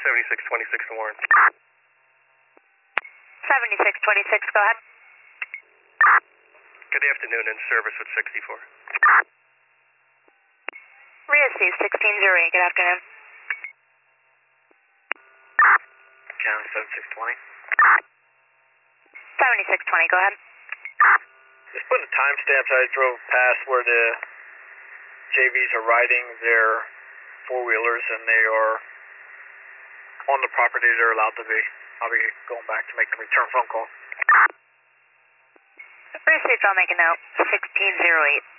7626 to Warren. 7626, go ahead. Good afternoon, in service with 64. RIA-C 1608, good afternoon. Channel 7620. 7620, go ahead. Just putting timestamps. I drove past where the JVs are riding their four-wheelers, and they are on the property they're allowed to be. I'll be going back to make the return phone call. Received, I'll make a note. 1608.